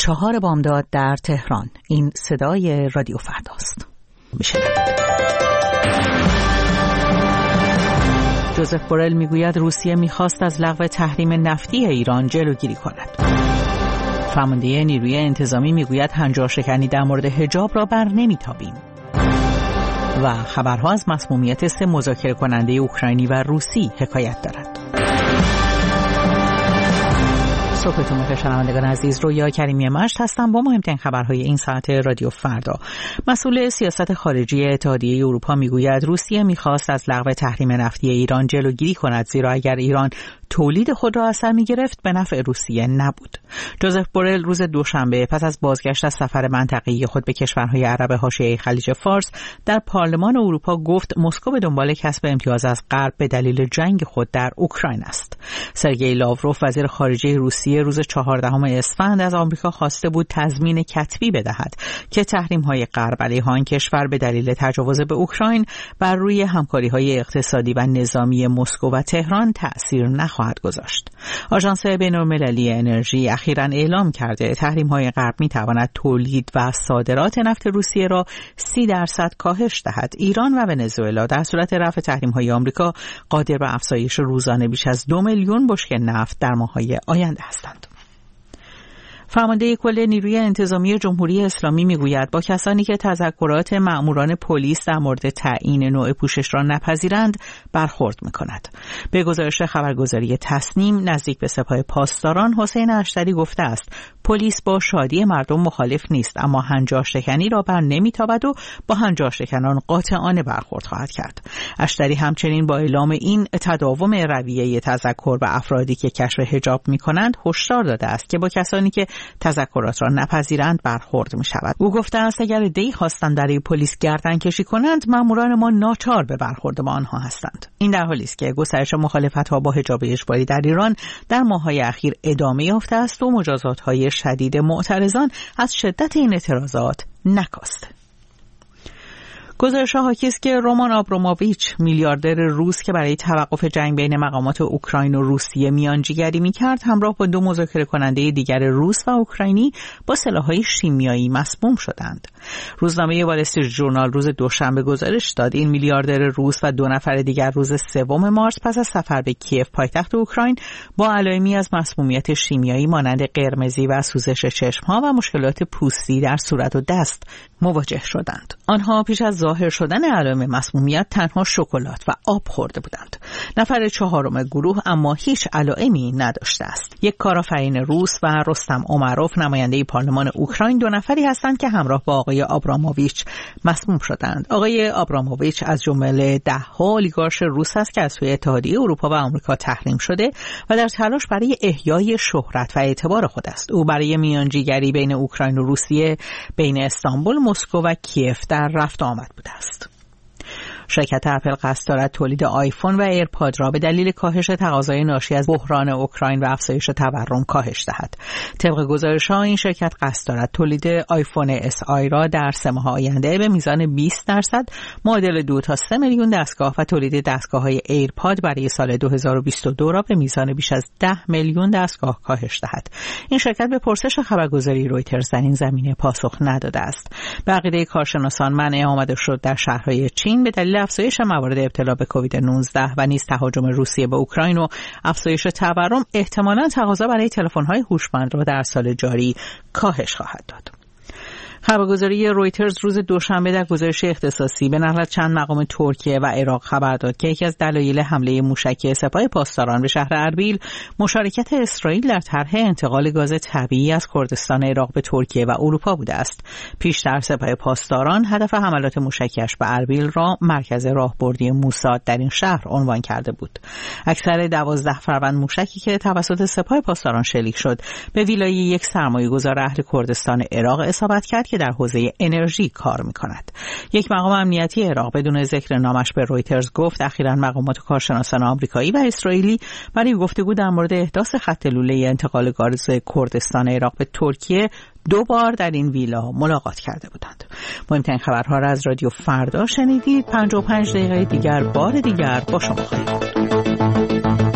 4 بامداد در تهران. این صدای رادیو فرداست. جوزف بورل میگوید روسیه میخواست از لغو تحریم نفتی ایران جلوگیری کند. فرمانده نیروی انتظامی میگوید هنجارشکنی در مورد حجاب را بر نمیتابیم. و خبرها از مسمومیت 3 مذاکره کننده اوکراینی و روسی حکایت دارد. صبحتون بخیر شنوندگان عزیز، رویا کریمی مشت هستم با مهمترین خبرهای این ساعت رادیو فردا. مسئول سیاست خارجی اتحادیه اروپا میگوید روسیه میخواست از لغو تحریم نفتی ایران جلوگیری کند، زیرا اگر ایران تولید خود را از سر می‌گرفت به نفع روسیه نبود. جوزف بورل روز دوشنبه پس از بازگشت از سفر منطقه‌ای خود به کشورهای عرب حاشیه خلیج فارس در پارلمان اروپا گفت مسکو به دنبال کسب امتیاز از غرب به دلیل جنگ خود در اوکراین است. سرگئی لاوروف وزیر خارجه روسیه روز 14 اسفند از آمریکا خواسته بود تضمین کتبی بدهد که تحریم‌های غرب علیه آن کشور به دلیل تجاوز به اوکراین بر روی همکاری‌های اقتصادی و نظامی مسکو و تهران تأثیر نخواهد گذاشت. آژانس بین‌المللی انرژی اخیراً اعلام کرده تحریم‌های غرب می‌تواند تولید و صادرات نفت روسیه را 30% کاهش دهد. ایران و ونزوئلا در صورت رفع تحریم‌های آمریکا قادر به افزایش روزانه بیش از 2 میلیون بشکه نفت در ماه‌های آینده هستند. فرمانده کل نیروی انتظامی جمهوری اسلامی میگوید با کسانی که تذکرات مأموران پلیس در مورد تعیین نوع پوشش را نپذیرند برخورد میکند. به گزارش خبرگزاری تصنیم نزدیک به سپاه پاسداران حسین اشتری گفته است پلیس با شادی مردم مخالف نیست، اما هنجارشکنی را بر نمیتابد و با هنجارشکنان قاطعانه برخورد خواهد کرد. اشتری همچنین با اعلام این تداوم رویه تذکر و افرادی که کشف حجاب میکنند هشدار داده است که با کسانی که تذکرات را نپذیرند برخورد می شود. او گفته است اگر عده‌ای خواستند برای پلیس گردن کشی کنند ماموران ما ناچار به برخورد با آنها هستند. این در حالی است که گسترش مخالفت‌ها با حجاب اجباری در ایران در ماه‌های اخیر ادامه یافته است و مجازات‌های شدید معترضان از شدت این اعتراضات نکاسته. گزارش‌ها حاکی است که رومان آبراموویچ میلیاردر روس که برای توقف جنگ بین مقامات اوکراین و روسیه میانجیگری می‌کرد همراه با 2 مذاکره کننده دیگر روس و اوکراینی با سلاح‌های شیمیایی مسموم شدند. روزنامه وال استریت ژورنال روز دوشنبه گزارش داد این میلیاردر روس و 2 نفر دیگر روز 3 مارس پس از سفر به کیف پایتخت اوکراین با علائمی از مسمومیت شیمیایی مانند قرمزی و سوزش چشم‌ها و مشکلات پوستی در صورت و دست مواجه شدند. آنها پیش از ظاهر شدن علائم مسمومیت تنها شکلات و آب خورده بودند. نفر 4 گروه اما هیچ علائمی نداشته است. یک کارآفرین روس و رستم اومروف نماینده پارلمان اوکراین 2 نفری هستند که همراه با آقای آبراموویچ مسموم شدند. آقای آبراموویچ از جمله 10 اولیگارش روس است که از سوی اتحادیه اروپا و آمریکا تحریم شده و در تلاش برای احیای شهرت و اعتبار خود است. او برای میانجیگری بین اوکراین و روسیه بین استانبول، مسکو و کیف در رفت آمد بوده است. شرکت اپل قصد دارد تولید آیفون و ایرپاد را به دلیل کاهش تقاضای ناشی از بحران اوکراین و افزایش تورم کاهش دهد. طبق گزارش‌ها این شرکت قصد دارد تولید آیفون اس آی را در 3 ماه آینده به میزان 20% معادل 2 تا 3 میلیون دستگاه و تولید دستگاه‌های ایرپاد برای سال 2022 را به میزان بیش از 10 میلیون دستگاه کاهش دهد. این شرکت به پرسش خبرگزاری رویترز در این زمینه پاسخ نداده است. به عقیده کارشناسان منع آمده شد در شهرهای چین به دلیل افزایش موارد ابتلا به کووید 19 و نیز تهاجم روسیه به اوکراین و افزایش تورم احتمالاً تقاضا برای تلفن‌های هوشمند را در سال جاری کاهش خواهد داد. خبرگزاری رویترز روز دوشنبه در گزارش اختصاصی به نقل از چند مقام ترکیه و عراق خبر داد که یکی از دلایل حمله موشکی سپاه پاسداران به شهر اربیل مشارکت اسرائیل در طرح انتقال گاز طبیعی از کردستان عراق به ترکیه و اروپا بوده است. پیشتر سپاه پاسداران هدف حملات موشکیش به اربیل را مرکز راهبردی موساد در این شهر عنوان کرده بود. اکثر 12 فروند موشکی که توسط سپاه پاسداران شلیک شد به ویلای یک سرمایه‌گذار اهل کردستان عراق اصابت کرد که در حوزه انرژی کار می‌کند. یک مقام امنیتی عراق بدون ذکر نامش به رویترز گفت اخیراً مقامات کارشناسان آمریکایی و اسرائیلی برای گفتگو در مورد احداث خط لوله انتقال گاز کردستان عراق به ترکیه 2 بار در این ویلا ملاقات کرده بودند. مهمترین خبرها را از رادیو فردا شنیدید. 55 دقیقه دیگر بار دیگر با شما خواهیم بود.